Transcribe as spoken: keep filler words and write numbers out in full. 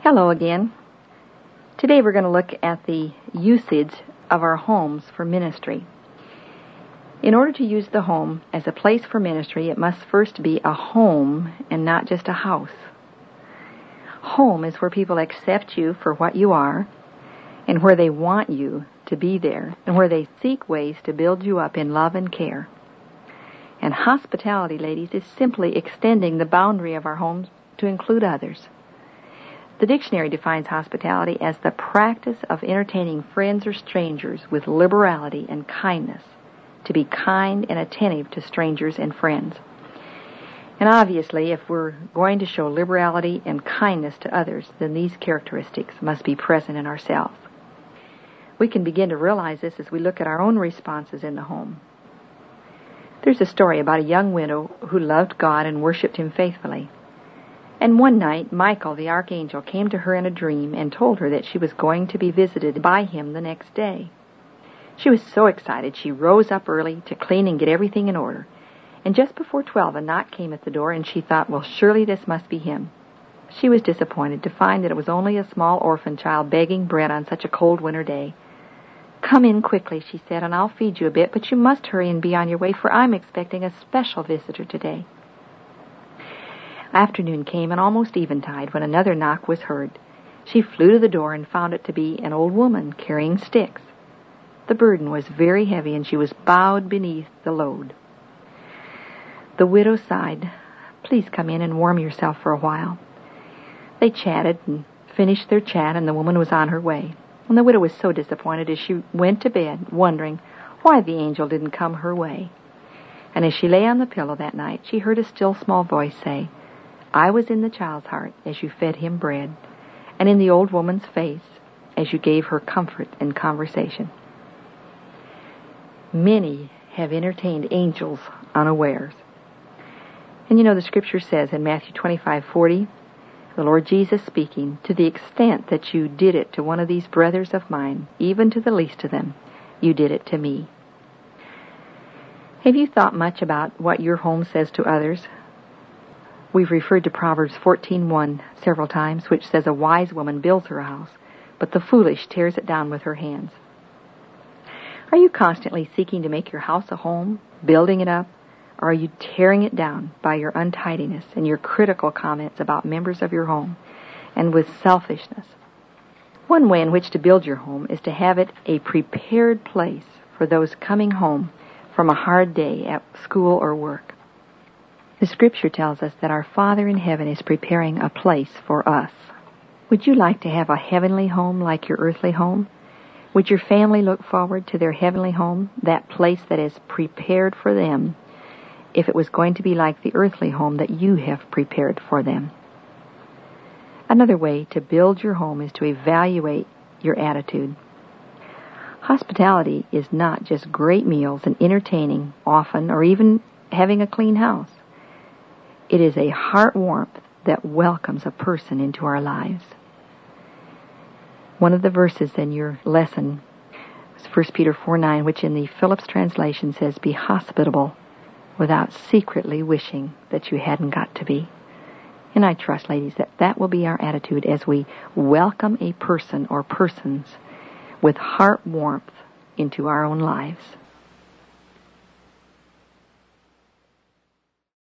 Hello again. Today we're going to look at the usage of our homes for ministry. In order to use the home as a place for ministry, it must first be a home and not just a house. Home is where people accept you for what you are and where they want you to be there and where they seek ways to build you up in love and care. And hospitality, ladies, is simply extending the boundary of our homes to include others. The dictionary defines hospitality as the practice of entertaining friends or strangers with liberality and kindness, to be kind and attentive to strangers and friends. And obviously, if we're going to show liberality and kindness to others, then these characteristics must be present in ourselves. We can begin to realize this as we look at our own responses in the home. There's a story about a young widow who loved God and worshipped Him faithfully. And one night, Michael, the archangel, came to her in a dream and told her that she was going to be visited by him the next day. She was so excited, she rose up early to clean and get everything in order. And just before twelve, a knock came at the door, and she thought, well, surely this must be him. She was disappointed to find that it was only a small orphan child begging bread on such a cold winter day. "Come in quickly," she said, "and I'll feed you a bit, but you must hurry and be on your way, for I'm expecting a special visitor today." Afternoon came, and almost eventide, when another knock was heard. She flew to the door and found it to be an old woman carrying sticks. The burden was very heavy, and she was bowed beneath the load. The widow sighed. "Please come in and warm yourself for a while." They chatted and finished their chat, and the woman was on her way. And the widow was so disappointed as she went to bed, wondering why the angel didn't come her way. And as she lay on the pillow that night, she heard a still small voice say, "I was in the child's heart as you fed him bread, and in the old woman's face as you gave her comfort and conversation." Many have entertained angels unawares. And you know, the scripture says in Matthew twenty-five forty, the Lord Jesus speaking, "To the extent that you did it to one of these brothers of mine, even to the least of them, you did it to me." Have you thought much about what your home says to others? We've referred to Proverbs fourteen one several times, which says, "A wise woman builds her house, but the foolish tears it down with her hands." Are you constantly seeking to make your house a home, building it up, or are you tearing it down by your untidiness and your critical comments about members of your home, and with selfishness? One way in which to build your home is to have it a prepared place for those coming home from a hard day at school or work. The scripture tells us that our Father in heaven is preparing a place for us. Would you like to have a heavenly home like your earthly home? Would your family look forward to their heavenly home, that place that is prepared for them, if it was going to be like the earthly home that you have prepared for them? Another way to build your home is to evaluate your attitude. Hospitality is not just great meals and entertaining often or even having a clean house. It is a heart warmth that welcomes a person into our lives. One of the verses in your lesson is First Peter four nine, which in the Phillips translation says, "Be hospitable without secretly wishing that you hadn't got to be." And I trust, ladies, that that will be our attitude as we welcome a person or persons with heart warmth into our own lives.